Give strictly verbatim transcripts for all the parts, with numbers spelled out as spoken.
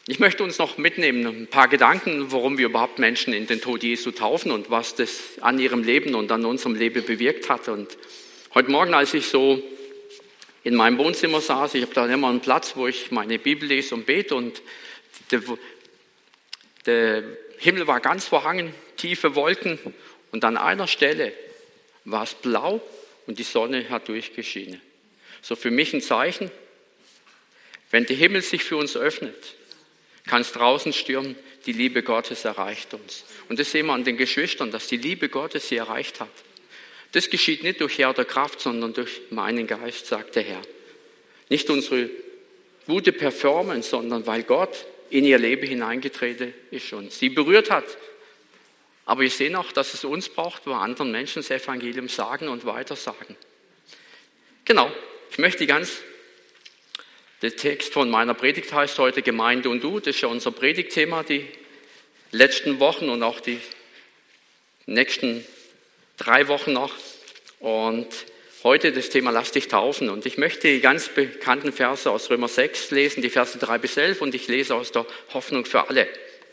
Ich möchte uns noch mitnehmen, ein paar Gedanken, warum wir überhaupt Menschen in den Tod Jesu taufen und was das an ihrem Leben und an unserem Leben bewirkt hat. Und heute Morgen, als ich so in meinem Wohnzimmer saß, ich habe da immer einen Platz, wo ich meine Bibel lese und bete, und der, der Himmel war ganz verhangen, tiefe Wolken, und an einer Stelle war es blau und die Sonne hat durchgeschienen. So für mich ein Zeichen, wenn der Himmel sich für uns öffnet, kann es draußen stürmen, die Liebe Gottes erreicht uns. Und das sehen wir an den Geschwistern, dass die Liebe Gottes sie erreicht hat. Das geschieht nicht durch Herr der Kraft, sondern durch meinen Geist, sagt der Herr. Nicht unsere gute Performance, sondern weil Gott in ihr Leben hineingetreten ist und sie berührt hat. Aber wir sehen auch, dass es uns braucht, wo anderen Menschen das Evangelium sagen und weitersagen. Genau, ich möchte ganz... Der Text von meiner Predigt heißt heute Gemeinde und du. Das ist ja unser Predigtthema die letzten Wochen und auch die nächsten drei Wochen noch. Und heute das Thema Lass dich taufen. Und ich möchte die ganz bekannten Verse aus Römer sechs lesen, die Verse drei bis elf, und ich lese aus der Hoffnung für alle.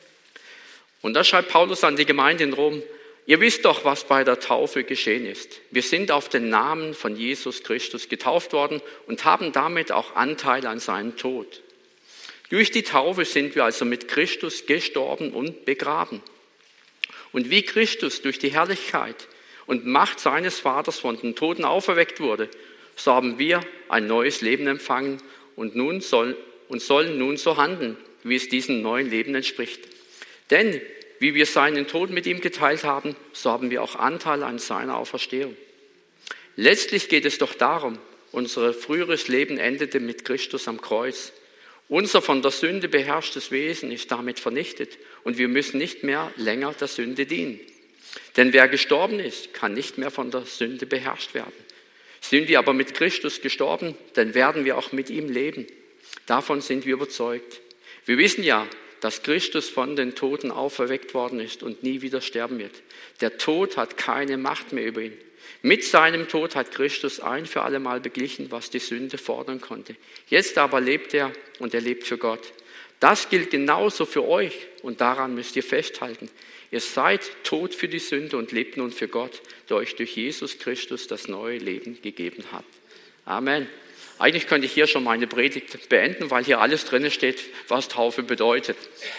Und da schreibt Paulus an die Gemeinde in Rom: Ihr wisst doch, was bei der Taufe geschehen ist. Wir sind auf den Namen von Jesus Christus getauft worden und haben damit auch Anteil an seinem Tod. Durch die Taufe sind wir also mit Christus gestorben und begraben. Und wie Christus durch die Herrlichkeit und Macht seines Vaters von den Toten auferweckt wurde, so haben wir ein neues Leben empfangen und, nun soll, und sollen nun so handeln, wie es diesem neuen Leben entspricht. Denn wie wir seinen Tod mit ihm geteilt haben, so haben wir auch Anteil an seiner Auferstehung. Letztlich geht es doch darum, unser früheres Leben endete mit Christus am Kreuz. Unser von der Sünde beherrschtes Wesen ist damit vernichtet und wir müssen nicht mehr länger der Sünde dienen. Denn wer gestorben ist, kann nicht mehr von der Sünde beherrscht werden. Sind wir aber mit Christus gestorben, dann werden wir auch mit ihm leben. Davon sind wir überzeugt. Wir wissen ja, dass Christus von den Toten auferweckt worden ist und nie wieder sterben wird. Der Tod hat keine Macht mehr über ihn. Mit seinem Tod hat Christus ein für alle Mal beglichen, was die Sünde fordern konnte. Jetzt aber lebt er und er lebt für Gott. Das gilt genauso für euch und daran müsst ihr festhalten. Ihr seid tot für die Sünde und lebt nun für Gott, der euch durch Jesus Christus das neue Leben gegeben hat. Amen. Eigentlich könnte ich hier schon meine Predigt beenden, weil hier alles drin steht, was Taufe bedeutet.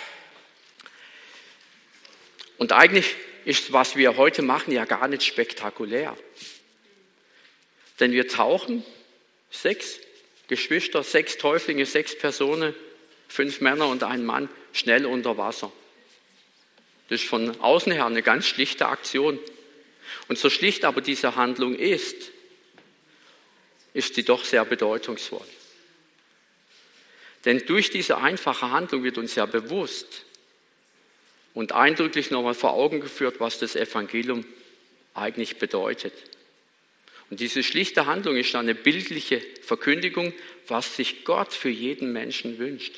Und eigentlich ist, was wir heute machen, ja gar nicht spektakulär. Denn wir tauchen sechs Geschwister, sechs Täuflinge, sechs Personen, fünf Männer und ein Mann schnell unter Wasser. Das ist von außen her eine ganz schlichte Aktion. Und so schlicht aber diese Handlung ist, ist sie doch sehr bedeutungsvoll. Denn durch diese einfache Handlung wird uns ja bewusst und eindrücklich nochmal vor Augen geführt, was das Evangelium eigentlich bedeutet. Und diese schlichte Handlung ist eine bildliche Verkündigung, was sich Gott für jeden Menschen wünscht.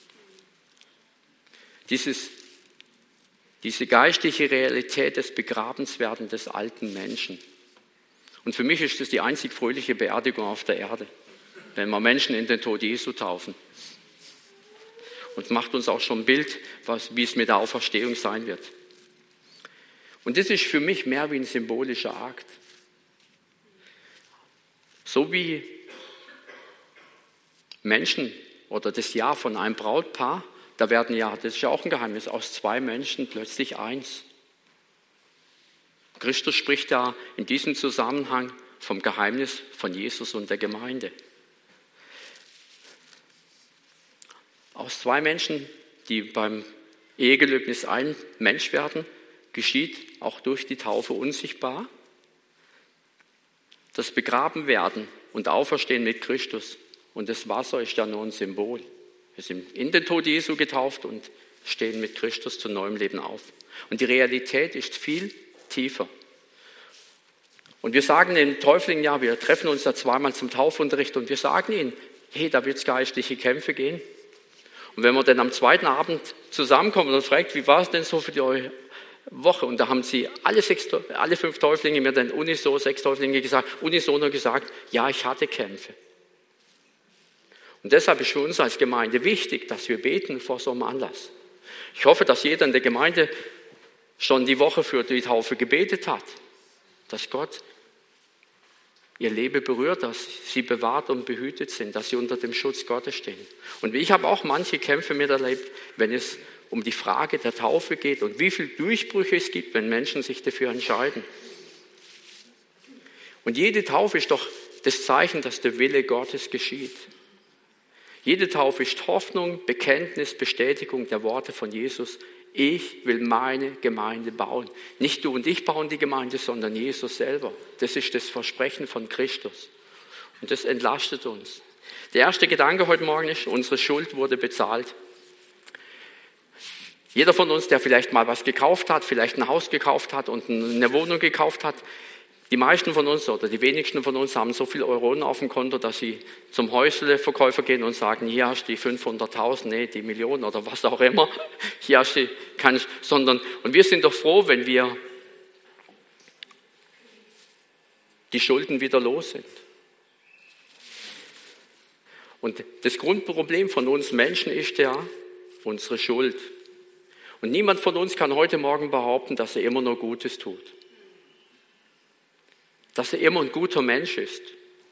Dieses, diese geistliche Realität des Begrabenswerdens des alten Menschen. Und für mich ist das die einzig fröhliche Beerdigung auf der Erde, wenn wir Menschen in den Tod Jesu taufen. Und macht uns auch schon ein Bild, was, wie es mit der Auferstehung sein wird. Und das ist für mich mehr wie ein symbolischer Akt. So wie Menschen oder das Jahr von einem Brautpaar, da werden ja, das ist ja auch ein Geheimnis, aus zwei Menschen plötzlich eins. Christus spricht ja in diesem Zusammenhang vom Geheimnis von Jesus und der Gemeinde. Aus zwei Menschen, die beim Ehegelöbnis ein Mensch werden, geschieht auch durch die Taufe unsichtbar das Begrabenwerden und Auferstehen mit Christus. Und das Wasser ist ja nur ein Symbol. Wir sind in den Tod Jesu getauft und stehen mit Christus zu neuem Leben auf. Und die Realität ist viel tiefer. Und wir sagen den Täuflingen, ja, wir treffen uns da zweimal zum Taufunterricht und wir sagen ihnen, hey, da wird es geistliche Kämpfe gehen. Und wenn wir dann am zweiten Abend zusammenkommen und fragt, wie war es denn so für die Woche? Und da haben sie alle, sechs, alle fünf Täuflinge mir dann unisono, sechs Täuflinge gesagt, unisono gesagt, ja, ich hatte Kämpfe. Und deshalb ist für uns als Gemeinde wichtig, dass wir beten vor so einem Anlass. Ich hoffe, dass jeder in der Gemeinde schon die Woche für die Taufe gebetet hat, dass Gott ihr Leben berührt, dass sie bewahrt und behütet sind, dass sie unter dem Schutz Gottes stehen. Und ich habe auch manche Kämpfe miterlebt, wenn es um die Frage der Taufe geht und wie viele Durchbrüche es gibt, wenn Menschen sich dafür entscheiden. Und jede Taufe ist doch das Zeichen, dass der Wille Gottes geschieht. Jede Taufe ist Hoffnung, Bekenntnis, Bestätigung der Worte von Jesus. Ich will meine Gemeinde bauen. Nicht du und ich bauen die Gemeinde, sondern Jesus selber. Das ist das Versprechen von Christus. Und das entlastet uns. Der erste Gedanke heute Morgen ist, unsere Schuld wurde bezahlt. Jeder von uns, der vielleicht mal was gekauft hat, vielleicht ein Haus gekauft hat und eine Wohnung gekauft hat, die meisten von uns oder die wenigsten von uns haben so viel Euronen auf dem Konto, dass sie zum Häusleverkäufer gehen und sagen, hier hast du die fünfhunderttausend, nee, die Millionen oder was auch immer. Hier hast du, kann ich, sondern, und wir sind doch froh, wenn wir die Schulden wieder los sind. Und das Grundproblem von uns Menschen ist ja unsere Schuld. Und niemand von uns kann heute Morgen behaupten, dass er immer nur Gutes tut. Dass er immer ein guter Mensch ist.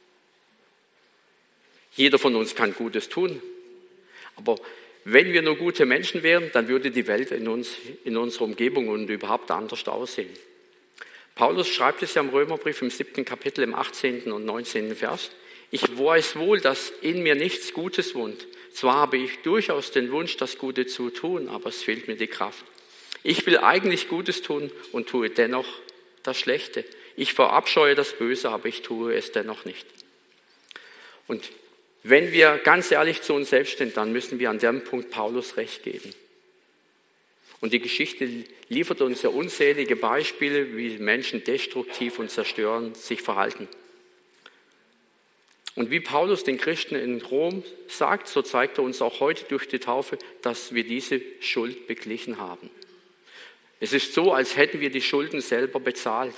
Jeder von uns kann Gutes tun. Aber wenn wir nur gute Menschen wären, dann würde die Welt in uns, in unserer Umgebung und überhaupt anders aussehen. Paulus schreibt es ja im Römerbrief im siebten Kapitel, im achtzehnten und neunzehnten Vers. Ich weiß wohl, dass in mir nichts Gutes wohnt. Zwar habe ich durchaus den Wunsch, das Gute zu tun, aber es fehlt mir die Kraft. Ich will eigentlich Gutes tun und tue dennoch das Schlechte. Ich verabscheue das Böse, aber ich tue es dennoch nicht. Und wenn wir ganz ehrlich zu uns selbst sind, dann müssen wir an dem Punkt Paulus recht geben. Und die Geschichte liefert uns ja unzählige Beispiele, wie Menschen destruktiv und zerstörend sich verhalten. Und wie Paulus den Christen in Rom sagt, so zeigt er uns auch heute durch die Taufe, dass wir diese Schuld beglichen haben. Es ist so, als hätten wir die Schulden selber bezahlt.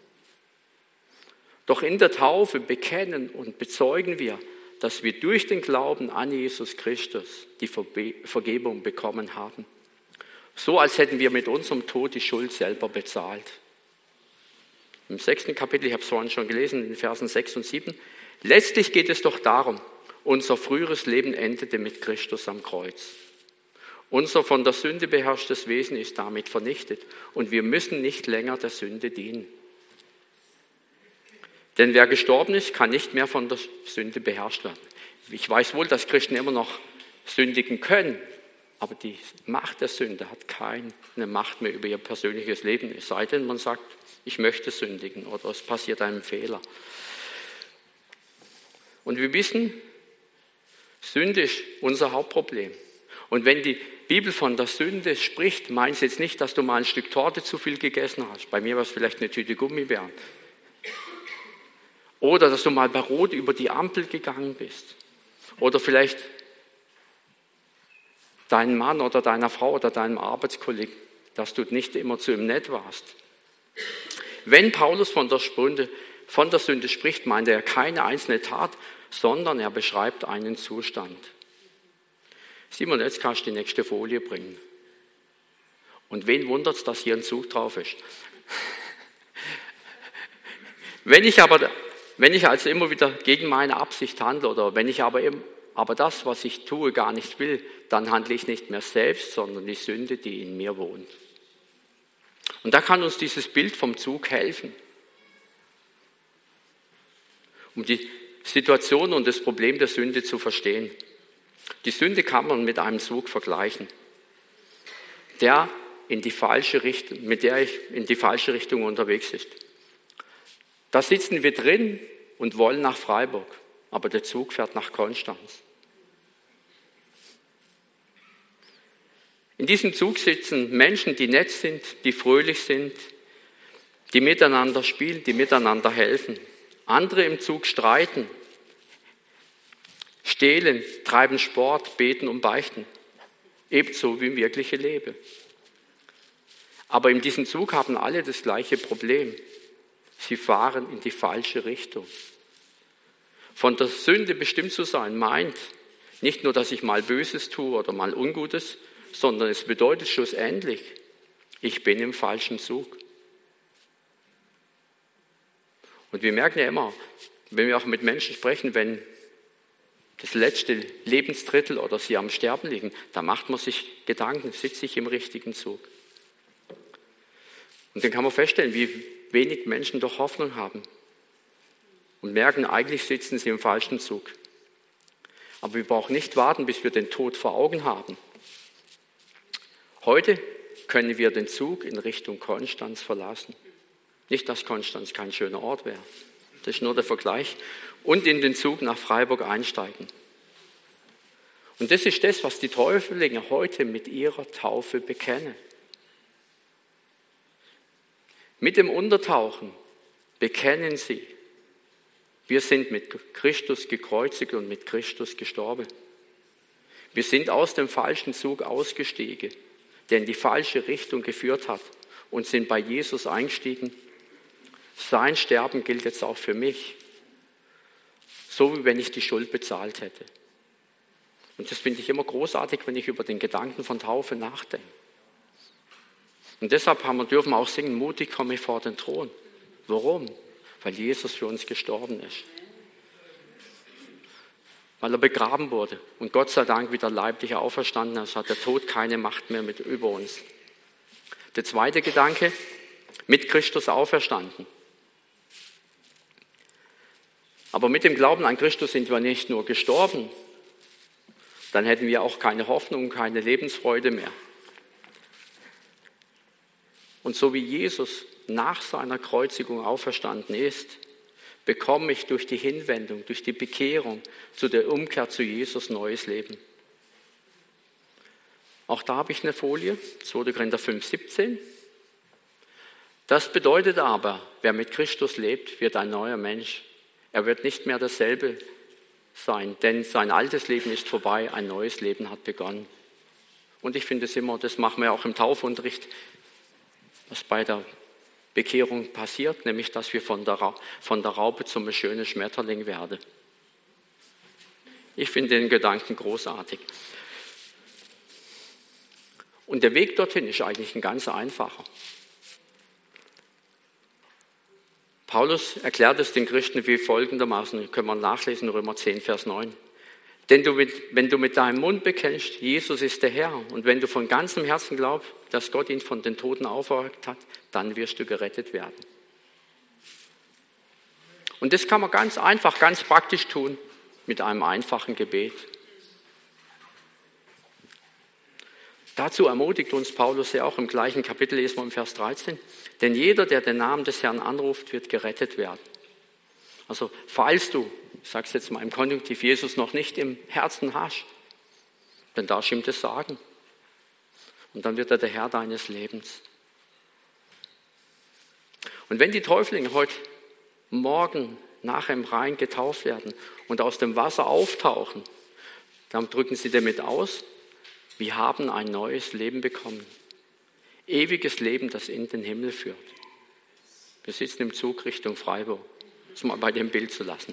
Doch in der Taufe bekennen und bezeugen wir, dass wir durch den Glauben an Jesus Christus die Vergebung bekommen haben. So als hätten wir mit unserem Tod die Schuld selber bezahlt. Im sechsten Kapitel, ich habe es vorhin schon gelesen, in den Versen sechs und sieben, letztlich geht es doch darum, unser früheres Leben endete mit Christus am Kreuz. Unser von der Sünde beherrschtes Wesen ist damit vernichtet und wir müssen nicht länger der Sünde dienen. Denn wer gestorben ist, kann nicht mehr von der Sünde beherrscht werden. Ich weiß wohl, dass Christen immer noch sündigen können, aber die Macht der Sünde hat keine Macht mehr über ihr persönliches Leben. Es sei denn, man sagt, ich möchte sündigen oder es passiert einem Fehler. Und wir wissen, Sünde ist unser Hauptproblem. Und wenn die Bibel von der Sünde spricht, meint sie jetzt nicht, dass du mal ein Stück Torte zu viel gegessen hast. Bei mir war es vielleicht eine Tüte Gummibären. Oder dass du mal bei Rot über die Ampel gegangen bist. Oder vielleicht deinen Mann oder deiner Frau oder deinem Arbeitskollegen, dass du nicht immer zu ihm nett warst. Wenn Paulus von der Sünde, von der Sünde spricht, meint er keine einzelne Tat, sondern er beschreibt einen Zustand. Simon, jetzt kannst du die nächste Folie bringen. Und wen wundert es, dass hier ein Zug drauf ist? Wenn ich aber, wenn ich also immer wieder gegen meine Absicht handle oder wenn ich aber, eben, aber das, was ich tue, gar nicht will, dann handle ich nicht mehr selbst, sondern die Sünde, die in mir wohnt. Und da kann uns dieses Bild vom Zug helfen, um die Situation und das Problem der Sünde zu verstehen. Die Sünde kann man mit einem Zug vergleichen, der in die falsche Richtung, mit der ich in die falsche Richtung unterwegs ist. Da sitzen wir drin und wollen nach Freiburg, aber der Zug fährt nach Konstanz. In diesem Zug sitzen Menschen, die nett sind, die fröhlich sind, die miteinander spielen, die miteinander helfen. Andere im Zug streiten, stehlen, treiben Sport, beten und beichten. Ebenso wie im wirklichen Leben. Aber in diesem Zug haben alle das gleiche Problem. Sie fahren in die falsche Richtung. Von der Sünde bestimmt zu sein, meint, Nicht nur, dass ich mal Böses tue oder mal Ungutes, sondern es bedeutet schlussendlich, ich bin im falschen Zug. Und wir merken ja immer, wenn wir auch mit Menschen sprechen, wenn das letzte Lebensdrittel oder sie am Sterben liegen, da macht man sich Gedanken, sitze ich im richtigen Zug? Und dann kann man feststellen, wie wenig Menschen doch Hoffnung haben und merken, eigentlich sitzen sie im falschen Zug. Aber wir brauchen nicht warten, bis wir den Tod vor Augen haben. Heute können wir den Zug in Richtung Konstanz verlassen. Nicht, dass Konstanz kein schöner Ort wäre. Das ist nur der Vergleich. Und in den Zug nach Freiburg einsteigen. Und das ist das, was die Täuflinge heute mit ihrer Taufe bekennen. Mit dem Untertauchen bekennen sie, wir sind mit Christus gekreuzigt und mit Christus gestorben. Wir sind aus dem falschen Zug ausgestiegen, der in die falsche Richtung geführt hat, und sind bei Jesus eingestiegen. Sein Sterben gilt jetzt auch für mich, so wie wenn ich die Schuld bezahlt hätte. Und das finde ich immer großartig, wenn ich über den Gedanken von Taufe nachdenke. Und deshalb haben wir, dürfen wir auch singen, mutig komme ich vor den Thron. Warum? Weil Jesus für uns gestorben ist. Weil er begraben wurde und Gott sei Dank wieder leiblich auferstanden ist, hat der Tod keine Macht mehr mit über uns. Der zweite Gedanke, mit Christus auferstanden. Aber mit dem Glauben an Christus sind wir nicht nur gestorben, dann hätten wir auch keine Hoffnung, keine Lebensfreude mehr. Und so wie Jesus nach seiner Kreuzigung auferstanden ist, bekomme ich durch die Hinwendung, durch die Bekehrung zu der Umkehr zu Jesus neues Leben. Auch da habe ich eine Folie, zweiter Korinther fünf, siebzehn. Das bedeutet aber, wer mit Christus lebt, wird ein neuer Mensch. Er wird nicht mehr dasselbe sein, denn sein altes Leben ist vorbei, ein neues Leben hat begonnen. Und ich finde es immer, das machen wir auch im Taufunterricht, was bei der Bekehrung passiert, nämlich dass wir von der, Ra- von der Raupe zum schönen Schmetterling werden. Ich finde den Gedanken großartig. Und der Weg dorthin ist eigentlich ein ganz einfacher. Paulus erklärt es den Christen wie folgendermaßen, können wir nachlesen, Römer zehn, Vers neun. Denn du mit, wenn du mit deinem Mund bekennst, Jesus ist der Herr, und wenn du von ganzem Herzen glaubst, dass Gott ihn von den Toten auferweckt hat, dann wirst du gerettet werden. Und das kann man ganz einfach, ganz praktisch tun, mit einem einfachen Gebet. Dazu ermutigt uns Paulus ja auch im gleichen Kapitel, lesen wir im Vers dreizehn, denn jeder, der den Namen des Herrn anruft, wird gerettet werden. Also falls du, ich sage es jetzt mal im Konjunktiv, Jesus noch nicht im Herzen hast, dann darfst du ihm das sagen. Und dann wird er der Herr deines Lebens. Und wenn die Täuflinge heute Morgen nach dem Rhein getauft werden und aus dem Wasser auftauchen, dann drücken sie damit aus, wir haben ein neues Leben bekommen. Ewiges Leben, das in den Himmel führt. Wir sitzen im Zug Richtung Freiburg, um mal bei dem Bild zu lassen.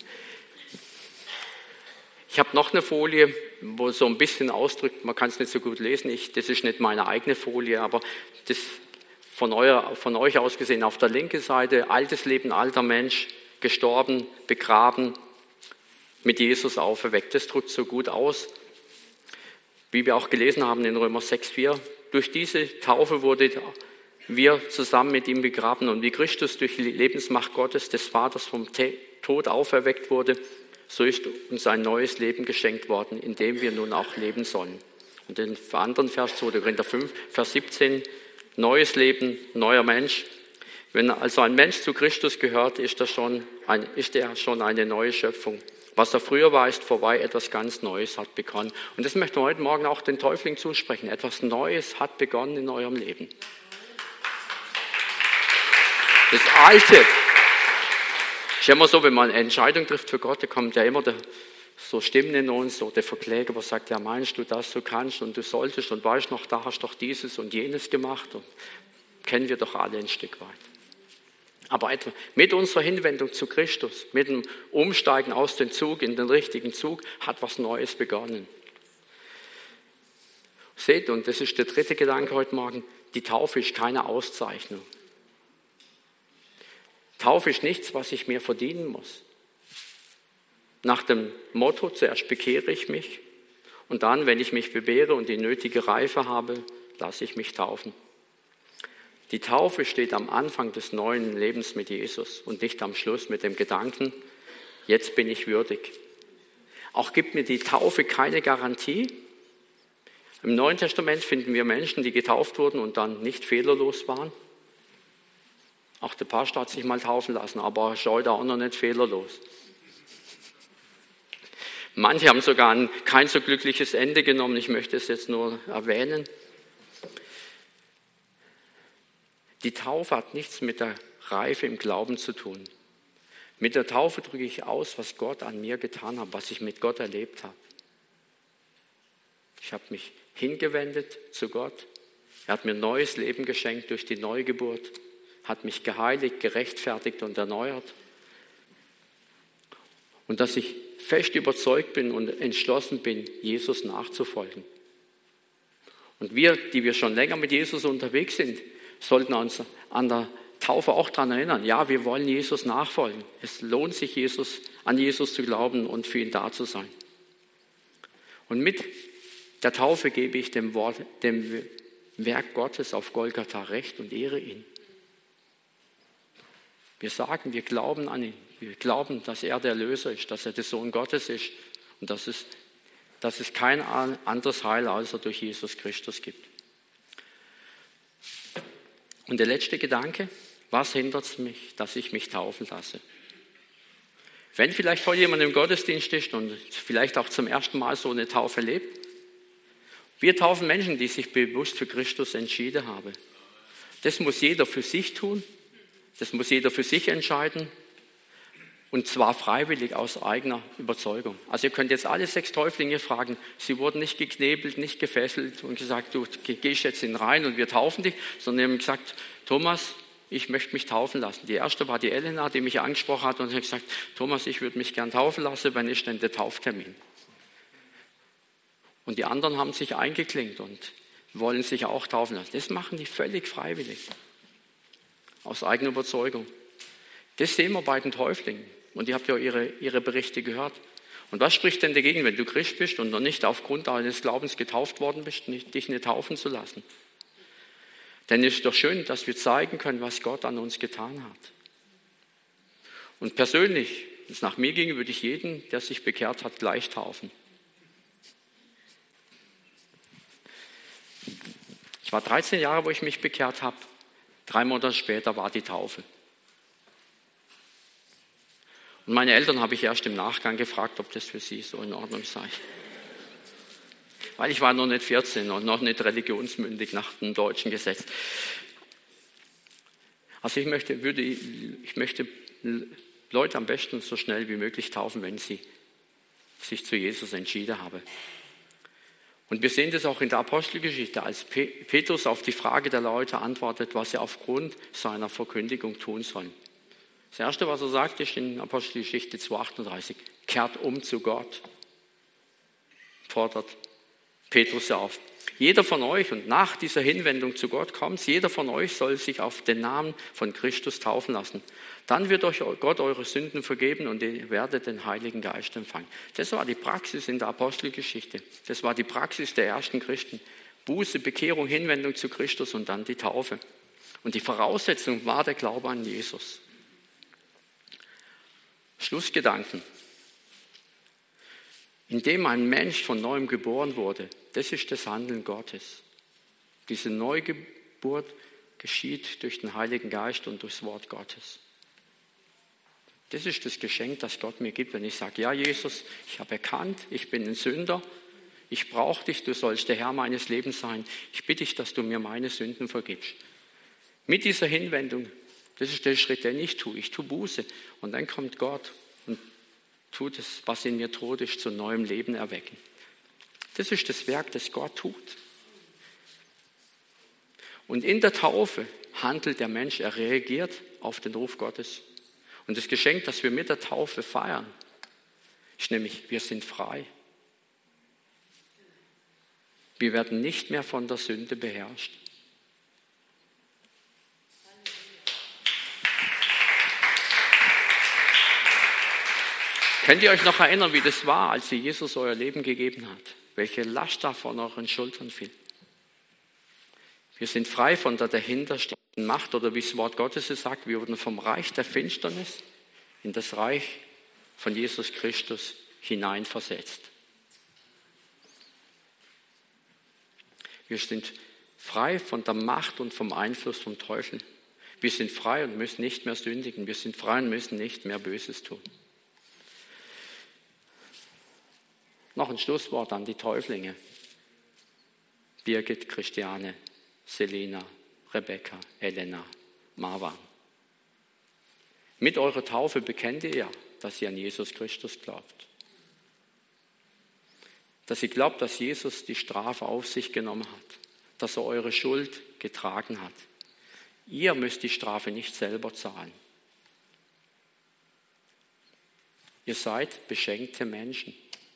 Ich habe noch eine Folie, wo so ein bisschen ausdrückt, man kann es nicht so gut lesen, ich, das ist nicht meine eigene Folie, aber das von, euer, von euch aus gesehen auf der linken Seite, altes Leben, alter Mensch, gestorben, begraben, mit Jesus auferweckt. Das drückt so gut aus, wie wir auch gelesen haben in Römer sechs, vier. Durch diese Taufe wurde wir zusammen mit ihm begraben, und wie Christus durch die Lebensmacht Gottes, des Vaters, vom Tod auferweckt wurde, so ist uns ein neues Leben geschenkt worden, in dem wir nun auch leben sollen. Und den anderen Vers, zweiter Korinther fünf, Vers siebzehn, neues Leben, neuer Mensch. Wenn also ein Mensch zu Christus gehört, ist er schon, ein, ist er schon eine neue Schöpfung. Was er früher war, ist vorbei, etwas ganz Neues hat begonnen. Und das möchten wir heute Morgen auch den Täuflingen zusprechen. Etwas Neues hat begonnen in eurem Leben. Das Alte. Ist immer so, wenn man eine Entscheidung trifft für Gott, da kommt ja immer der, so Stimmen in uns, so der Verkläger, der sagt, ja meinst du, dass du kannst und du solltest und weißt noch, da hast du doch dieses und jenes gemacht. Und kennen wir doch alle ein Stück weit. Aber etwa mit unserer Hinwendung zu Christus, mit dem Umsteigen aus dem Zug in den richtigen Zug, hat was Neues begonnen. Seht, und das ist der dritte Gedanke heute Morgen, die Taufe ist keine Auszeichnung. Taufe ist nichts, was ich mir verdienen muss. Nach dem Motto, zuerst bekehre ich mich und dann, wenn ich mich bewähre und die nötige Reife habe, lasse ich mich taufen. Die Taufe steht am Anfang des neuen Lebens mit Jesus und nicht am Schluss mit dem Gedanken, jetzt bin ich würdig. Auch gibt mir die Taufe keine Garantie. Im Neuen Testament finden wir Menschen, die getauft wurden und dann nicht fehlerlos waren. Auch der Pastor hat sich mal taufen lassen, aber er ist heute auch noch nicht fehlerlos. Manche haben sogar ein, kein so glückliches Ende genommen, ich möchte es jetzt nur erwähnen. Die Taufe hat nichts mit der Reife im Glauben zu tun. Mit der Taufe drücke ich aus, was Gott an mir getan hat, was ich mit Gott erlebt habe. Ich habe mich hingewendet zu Gott. Er hat mir neues Leben geschenkt durch die Neugeburt, hat mich geheiligt, gerechtfertigt und erneuert. Und dass ich fest überzeugt bin und entschlossen bin, Jesus nachzufolgen. Und wir, die wir schon länger mit Jesus unterwegs sind, sollten uns an der Taufe auch daran erinnern, ja, wir wollen Jesus nachfolgen. Es lohnt sich, Jesus, an Jesus zu glauben und für ihn da zu sein. Und mit der Taufe gebe ich dem, Wort, dem Werk Gottes auf Golgatha Recht und ehre ihn. Wir sagen, wir glauben an ihn. Wir glauben, dass er der Erlöser ist, dass er der Sohn Gottes ist und dass es, dass es kein anderes Heil außer durch Jesus Christus gibt. Und der letzte Gedanke, was hindert mich, dass ich mich taufen lasse? Wenn vielleicht heute jemand im Gottesdienst ist und vielleicht auch zum ersten Mal so eine Taufe lebt, wir taufen Menschen, die sich bewusst für Christus entschieden haben. Das muss jeder für sich tun, das muss jeder für sich entscheiden und zwar freiwillig aus eigener Überzeugung. Also ihr könnt jetzt alle sechs Täuflinge fragen, sie wurden nicht geknebelt, nicht gefesselt und gesagt, du gehst jetzt in den Rhein und wir taufen dich, sondern sie haben gesagt, Thomas, ich möchte mich taufen lassen. Die erste war die Elena, die mich angesprochen hat und hat gesagt, Thomas, ich würde mich gern taufen lassen, wann ist denn der Tauftermin? Und die anderen haben sich eingeklinkt und wollen sich auch taufen lassen. Das machen die völlig freiwillig, aus eigener Überzeugung. Das sehen wir bei den Täuflingen. Und ihr habt ja ihre, ihre Berichte gehört. Und was spricht denn dagegen, wenn du Christ bist und noch nicht aufgrund deines Glaubens getauft worden bist, nicht, dich nicht taufen zu lassen? Denn es ist doch schön, dass wir zeigen können, was Gott an uns getan hat. Und persönlich, wenn es nach mir ginge, würde ich jeden, der sich bekehrt hat, gleich taufen. Ich war dreizehn Jahre, wo ich mich bekehrt habe. Drei Monate später war die Taufe. Und meine Eltern habe ich erst im Nachgang gefragt, ob das für sie so in Ordnung sei. Weil ich war noch nicht vierzehn und noch nicht religionsmündig nach dem deutschen Gesetz. Also ich möchte, würde, ich möchte Leute am besten so schnell wie möglich taufen, wenn sie sich zu Jesus entschieden haben. Und wir sehen das auch in der Apostelgeschichte, als Petrus auf die Frage der Leute antwortet, was sie aufgrund seiner Verkündigung tun sollen. Das Erste, was er sagt, ist in Apostelgeschichte zwei achtunddreißig, kehrt um zu Gott, fordert Petrus auf. Jeder von euch, und nach dieser Hinwendung zu Gott kommt, jeder von euch soll sich auf den Namen von Christus taufen lassen. Dann wird euch Gott eure Sünden vergeben und ihr werdet den Heiligen Geist empfangen. Das war die Praxis in der Apostelgeschichte. Das war die Praxis der ersten Christen. Buße, Bekehrung, Hinwendung zu Christus und dann die Taufe. Und die Voraussetzung war der Glaube an Jesus. Schlussgedanken. Indem ein Mensch von neuem geboren wurde, das ist das Handeln Gottes. Diese Neugeburt geschieht durch den Heiligen Geist und durchs Wort Gottes. Das ist das Geschenk, das Gott mir gibt, wenn ich sage, ja Jesus, ich habe erkannt, ich bin ein Sünder, ich brauche dich, du sollst der Herr meines Lebens sein. Ich bitte dich, dass du mir meine Sünden vergibst. Mit dieser Hinwendung, das ist der Schritt, den ich tue. Ich tue Buße und dann kommt Gott und tut es, was in mir tot ist, zu neuem Leben erwecken. Das ist das Werk, das Gott tut. Und in der Taufe handelt der Mensch, er reagiert auf den Ruf Gottes. Und das Geschenk, das wir mit der Taufe feiern, ist nämlich, wir sind frei. Wir werden nicht mehr von der Sünde beherrscht. Könnt ihr euch noch erinnern, wie das war, als ihr Jesus euer Leben gegeben hat? Welche Last da von euren Schultern fiel? Wir sind frei von der dahinterstehenden Macht, oder wie das Wort Gottes es sagt, wir wurden vom Reich der Finsternis in das Reich von Jesus Christus hineinversetzt. Wir sind frei von der Macht und vom Einfluss vom Teufel. Wir sind frei und müssen nicht mehr sündigen. Wir sind frei und müssen nicht mehr Böses tun. Noch ein Schlusswort an die Täuflinge. Birgit, Christiane, Selina, Rebecca, Elena, Marwan. Mit eurer Taufe bekennt ihr ja, dass ihr an Jesus Christus glaubt. Dass ihr glaubt, dass Jesus die Strafe auf sich genommen hat, dass er eure Schuld getragen hat. Ihr müsst die Strafe nicht selber zahlen. Ihr seid beschenkte Menschen.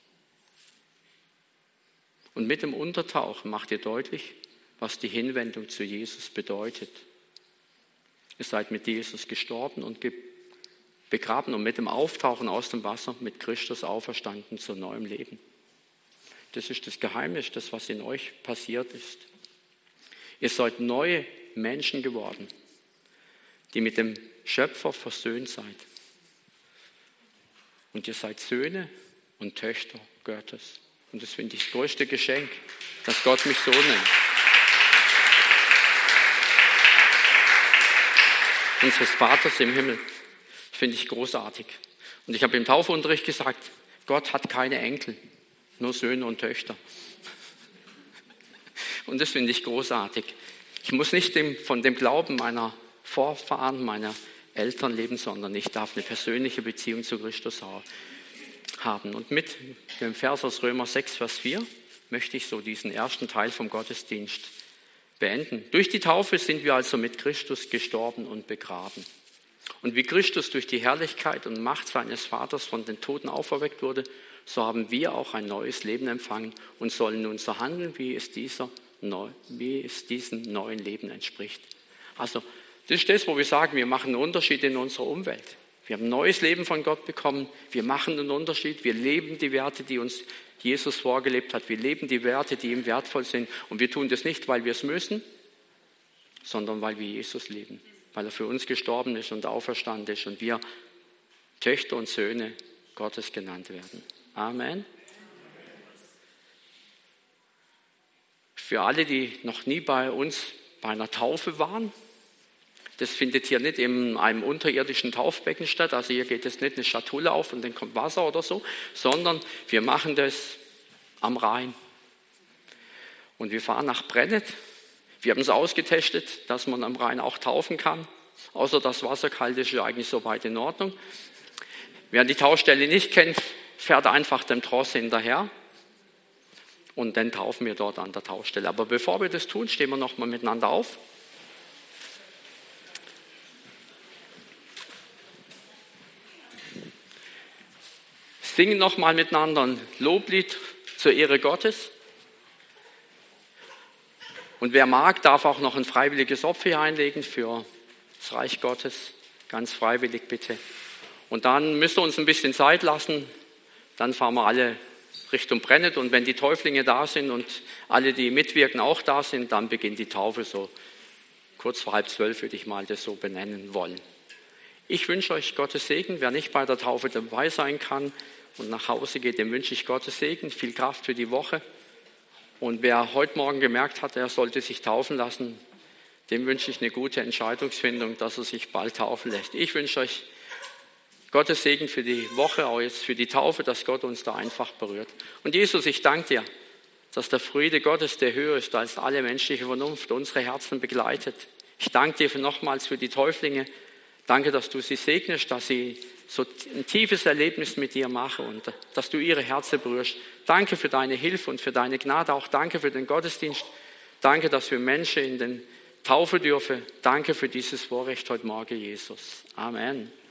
Und mit dem Untertauchen macht ihr deutlich, was die Hinwendung zu Jesus bedeutet. Ihr seid mit Jesus gestorben und begraben und mit dem Auftauchen aus dem Wasser mit Christus auferstanden zu neuem Leben. Das ist das Geheimnis, das, was in euch passiert ist. Ihr seid neue Menschen geworden, die mit dem Schöpfer versöhnt seid. Und ihr seid Söhne und Töchter Gottes. Und das finde ich das größte Geschenk, dass Gott mich so nennt. Unseres Vaters im Himmel. Das finde ich großartig. Und ich habe im Taufunterricht gesagt, Gott hat keine Enkel, nur Söhne und Töchter. Und das finde ich großartig. Ich muss nicht dem, von dem Glauben meiner Vorfahren, meiner Eltern leben, sondern ich darf eine persönliche Beziehung zu Christus haben. Und mit dem Vers aus Römer sechs, Vers vier möchte ich so diesen ersten Teil vom Gottesdienst beenden. Durch die Taufe sind wir also mit Christus gestorben und begraben. Und wie Christus durch die Herrlichkeit und Macht seines Vaters von den Toten auferweckt wurde, so haben wir auch ein neues Leben empfangen und sollen nun so handeln, wie es, dieser, wie es diesem neuen Leben entspricht. Also das ist das, wo wir sagen, wir machen einen Unterschied in unserer Umwelt. Wir haben ein neues Leben von Gott bekommen, wir machen einen Unterschied, wir leben die Werte, die uns Jesus vorgelebt hat, wir leben die Werte, die ihm wertvoll sind und wir tun das nicht, weil wir es müssen, sondern weil wir Jesus lieben, weil er für uns gestorben ist und auferstanden ist und wir Töchter und Söhne Gottes genannt werden. Amen. Für alle, die noch nie bei uns bei einer Taufe waren, das findet hier nicht in einem unterirdischen Taufbecken statt, also hier geht es nicht eine Schatulle auf und dann kommt Wasser oder so, sondern wir machen das am Rhein. Und wir fahren nach Brennet. Wir haben es ausgetestet, dass man am Rhein auch taufen kann, außer das Wasser kalt ist ja eigentlich soweit in Ordnung. Wer die Taufstelle nicht kennt, fährt einfach dem Tross hinterher und dann taufen wir dort an der Taufstelle. Aber bevor wir das tun, stehen wir nochmal miteinander auf. Singen nochmal miteinander ein Loblied zur Ehre Gottes. Und wer mag, darf auch noch ein freiwilliges Opfer hier einlegen für das Reich Gottes. Ganz freiwillig bitte. Und dann müsst ihr uns ein bisschen Zeit lassen. Dann fahren wir alle Richtung Brennet. Und wenn die Täuflinge da sind und alle, die mitwirken, auch da sind, dann beginnt die Taufe so kurz vor halb zwölf, würde ich mal das so benennen wollen. Ich wünsche euch Gottes Segen. Wer nicht bei der Taufe dabei sein kann und nach Hause geht, dem wünsche ich Gottes Segen, viel Kraft für die Woche. Und wer heute Morgen gemerkt hat, er sollte sich taufen lassen, dem wünsche ich eine gute Entscheidungsfindung, dass er sich bald taufen lässt. Ich wünsche euch Gottes Segen für die Woche, auch jetzt für die Taufe, dass Gott uns da einfach berührt. Und Jesus, ich danke dir, dass der Friede Gottes, der höher ist als alle menschliche Vernunft, unsere Herzen begleitet. Ich danke dir für nochmals für die Täuflinge. Danke, dass du sie segnest, dass sie so ein tiefes Erlebnis mit dir machen und dass du ihre Herzen berührst. Danke für deine Hilfe und für deine Gnade. Auch danke für den Gottesdienst. Danke, dass wir Menschen in den taufen dürfe. Danke für dieses Vorrecht heute Morgen, Jesus. Amen.